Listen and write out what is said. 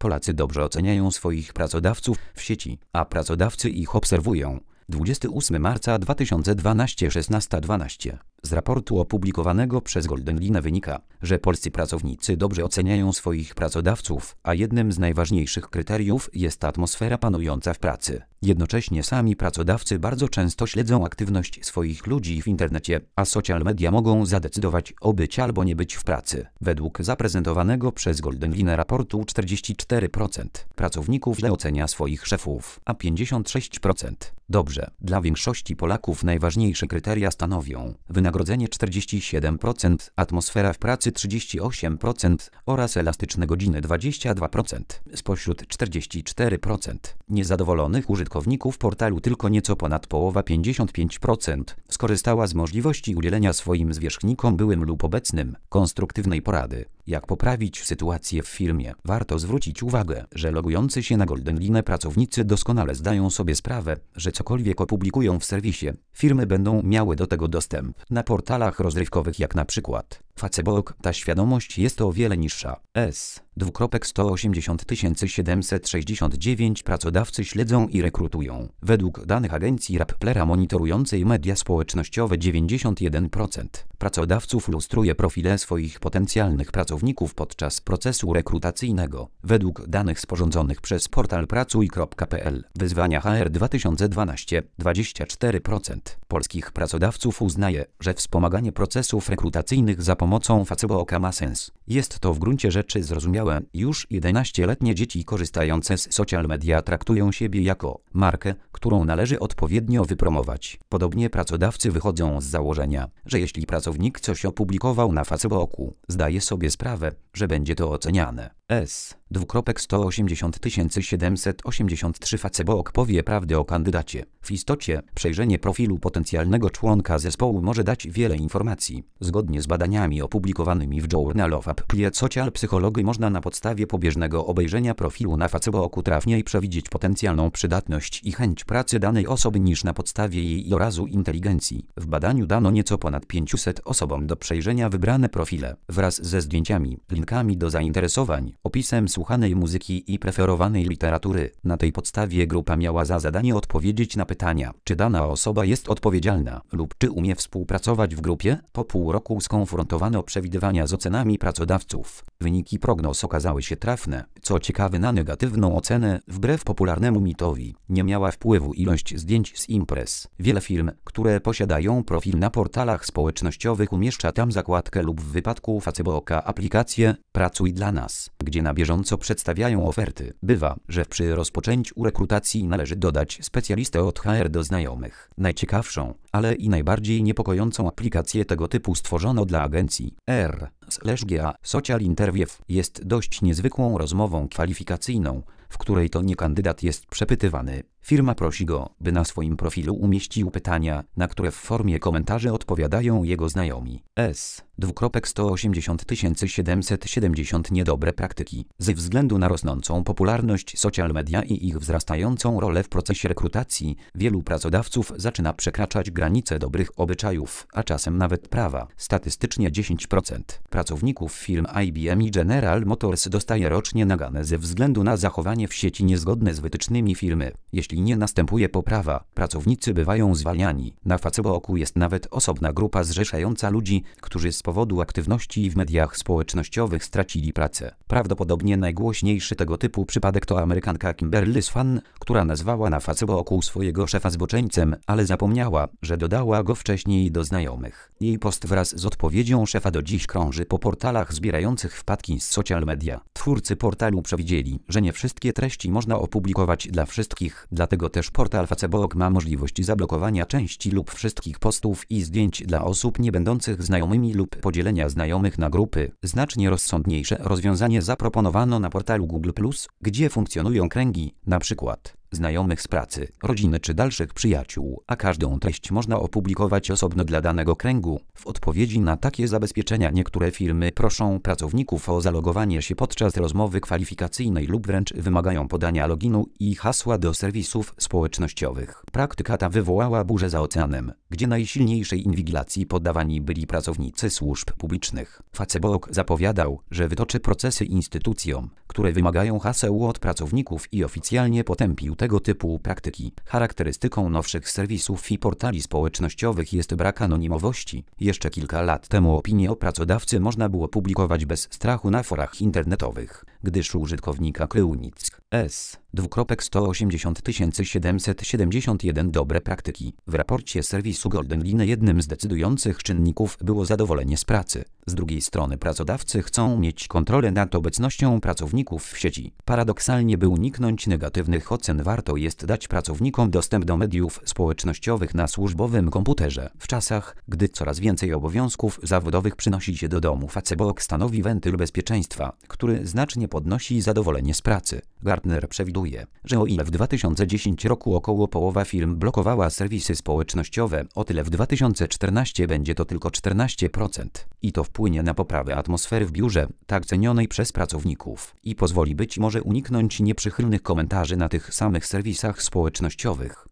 Polacy dobrze oceniają swoich pracodawców w sieci, a pracodawcy ich obserwują. 28 marca 2012 16:12. Z raportu opublikowanego przez Golden Line wynika, że polscy pracownicy dobrze oceniają swoich pracodawców, a jednym z najważniejszych kryteriów jest atmosfera panująca w pracy. Jednocześnie sami pracodawcy bardzo często śledzą aktywność swoich ludzi w internecie, a social media mogą zadecydować o być albo nie być w pracy. Według zaprezentowanego przez Golden Line raportu 44% pracowników źle ocenia swoich szefów, a 56% dobrze. Dla większości Polaków najważniejsze kryteria stanowią wynagrodzenie 47%, atmosfera w pracy 38% oraz elastyczne godziny 22%. Spośród 44% niezadowolonych użytkowników portalu tylko nieco ponad połowa 55% skorzystała z możliwości udzielenia swoim zwierzchnikom byłym lub obecnym konstruktywnej porady, jak poprawić sytuację w firmie. Warto zwrócić uwagę, że logujący się na Golden Line pracownicy doskonale zdają sobie sprawę, że cokolwiek opublikują w serwisie, firmy będą miały do tego dostęp. Na portalach rozrywkowych jak na przykład Facebook ta świadomość jest o wiele niższa. 180 769 pracodawcy śledzą i rekrutują. Według danych agencji Rapplera monitorującej media społecznościowe 91% pracodawców lustruje profile swoich potencjalnych pracowników podczas procesu rekrutacyjnego. Według danych sporządzonych przez portal pracuj.pl Wyzwania HR 2012 24% polskich pracodawców uznaje, że wspomaganie procesów rekrutacyjnych za pomocą Facebooka ma sens. Jest to w gruncie rzeczy zrozumiałe. Już 11-letnie dzieci korzystające z social media traktują siebie jako markę, którą należy odpowiednio wypromować. Podobnie pracodawcy wychodzą z założenia, że jeśli pracownik coś opublikował na Facebooku, zdaje sobie sprawę, że będzie to oceniane. 180 783 Facebook powie prawdę o kandydacie. W istocie, przejrzenie profilu potencjalnego członka zespołu może dać wiele informacji. Zgodnie z badaniami opublikowanymi w Journal of Applied Social Psychology można na podstawie pobieżnego obejrzenia profilu na Facebooku trafniej przewidzieć potencjalną przydatność i chęć pracy danej osoby niż na podstawie jej orazu inteligencji. W badaniu dano nieco ponad 500 osobom do przejrzenia wybrane profile, wraz ze zdjęciami, linkami do zainteresowań, opisem słuchanej muzyki i preferowanej literatury. Na tej podstawie grupa miała za zadanie odpowiedzieć na pytania, czy dana osoba jest odpowiedzialna lub czy umie współpracować w grupie. Po pół roku skonfrontowano przewidywania z ocenami pracodawców. Wyniki prognoz okazały się trafne. Co ciekawe, na negatywną ocenę, wbrew popularnemu mitowi, nie miała wpływu ilość zdjęć z imprez. Wiele firm, które posiadają profil na portalach społecznościowych, umieszcza tam zakładkę lub w wypadku Facebooka aplikację Pracuj dla nas, gdzie na bieżąco przedstawiają oferty. Bywa, że przy rozpoczęciu rekrutacji należy dodać specjalistę od HR do znajomych. Najciekawszą, ale i najbardziej niepokojącą aplikację tego typu stworzono dla agencji R/GA Social Interview. Jest dość niezwykłą rozmową kwalifikacyjną, w której to nie kandydat jest przepytywany. Firma prosi go, by na swoim profilu umieścił pytania, na które w formie komentarzy odpowiadają jego znajomi. 180 770 Niedobre praktyki. Ze względu na rosnącą popularność social media i ich wzrastającą rolę w procesie rekrutacji, wielu pracodawców zaczyna przekraczać granice dobrych obyczajów, a czasem nawet prawa. Statystycznie 10% pracowników firm IBM i General Motors dostaje rocznie nagane ze względu na zachowanie w sieci niezgodne z wytycznymi firmy. Jeśli nie następuje poprawa, pracownicy bywają zwalniani. Na Facebooku jest nawet osobna grupa zrzeszająca ludzi, którzy z powodu aktywności w mediach społecznościowych stracili pracę. Prawdopodobnie najgłośniejszy tego typu przypadek to Amerykanka Kimberly Swan, która nazwała na Facebooku swojego szefa zboczeńcem, ale zapomniała, że dodała go wcześniej do znajomych. Jej post wraz z odpowiedzią szefa do dziś krąży po portalach zbierających wpadki z social media. Twórcy portalu przewidzieli, że nie wszystkie treści można opublikować dla wszystkich, dlatego też portal Facebook ma możliwość zablokowania części lub wszystkich postów i zdjęć dla osób nie będących znajomymi lub podzielenia znajomych na grupy. Znacznie rozsądniejsze rozwiązanie zaproponowano na portalu Google+, gdzie funkcjonują kręgi, np. znajomych z pracy, rodziny czy dalszych przyjaciół, a każdą treść można opublikować osobno dla danego kręgu. W odpowiedzi na takie zabezpieczenia niektóre firmy proszą pracowników o zalogowanie się podczas rozmowy kwalifikacyjnej lub wręcz wymagają podania loginu i hasła do serwisów społecznościowych. Praktyka ta wywołała burzę za oceanem, gdzie najsilniejszej inwigilacji poddawani byli pracownicy służb publicznych. Facebook zapowiadał, że wytoczy procesy instytucjom, które wymagają haseł od pracowników i oficjalnie potępił tego typu praktyki. Charakterystyką nowszych serwisów i portali społecznościowych jest brak anonimowości. Jeszcze kilka lat temu opinie o pracodawcy można było publikować bez strachu na forach internetowych, gdyż użytkownika krył nic. S. 2.180 771 dobre praktyki. W raporcie serwisu Golden Line jednym z decydujących czynników było zadowolenie z pracy. Z drugiej strony pracodawcy chcą mieć kontrolę nad obecnością pracowników w sieci. Paradoksalnie, by uniknąć negatywnych ocen, warto jest dać pracownikom dostęp do mediów społecznościowych na służbowym komputerze. W czasach, gdy coraz więcej obowiązków zawodowych przynosi się do domu, Facebook stanowi wentyl bezpieczeństwa, który znacznie podnosi zadowolenie z pracy. Gartner przewiduje, że o ile w 2010 roku około połowa firm blokowała serwisy społecznościowe, o tyle w 2014 będzie to tylko 14%. I to wpłynie na poprawę atmosfery w biurze, tak cenionej przez pracowników, i pozwoli być może uniknąć nieprzychylnych komentarzy na tych samych serwisach społecznościowych.